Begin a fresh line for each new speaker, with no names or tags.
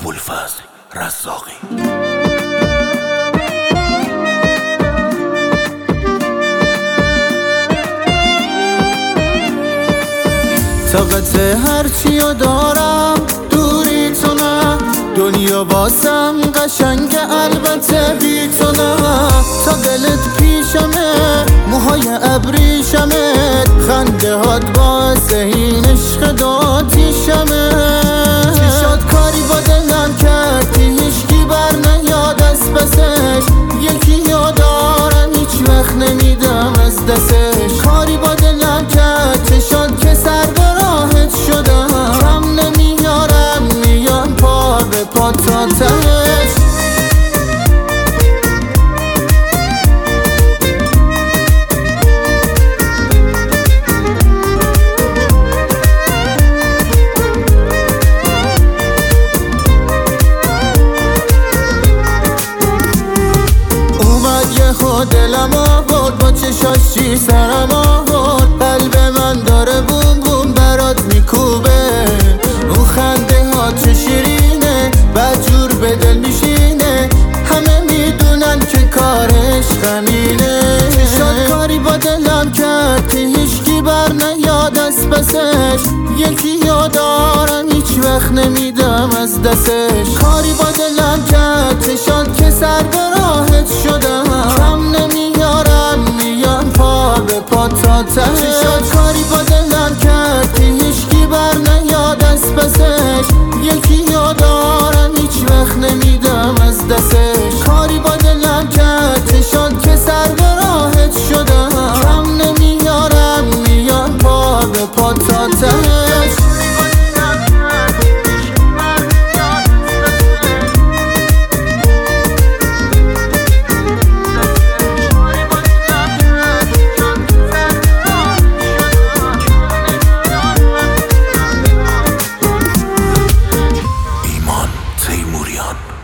ابوالفضل رزاقی.
طاقت هرچیو دارم دوری تو نه، دنیا واسم قشنگه البته بی تو نه. تا دلت پیشمه موهای ابریشمه، خنده هات باعث این عشق داتیشمه. چشات کاری با دلم کرد که هیچکی بر نیاد از پسش، یکی یادارم هیچ وقت نمیدم از دستش. کاری با دلم کرد چشات که سر به راحت شدم، کم نمیارم میان پا به پا تا تهش. دلم آورد با چشاش چی سرم آورد، قلب من داره بوم بوم برات میکوبه. اون خنده ها چه شیرینه بدجور به دل میشینه، همه میدونن که کارش غمینه. چشات کاری با دلم کرد که هیچکی بر نیاد از پسش، یکی یادارم هیچ وقت نمیدم از دستش. کاری با دلم کرد چشات که سر به راحت شدم، کم نمیارم میان پا به پا تا تهش. چشات کاری با دلم کرد که هیچکی بر نیاد از پسش، یکی یادارم هیچ وقت نمیدم از دستش. کاری با دلم کرد چشات که سر به راحت شدم، کم نمیارم میان پا به پا تا تهش.
ایمان تیموریان.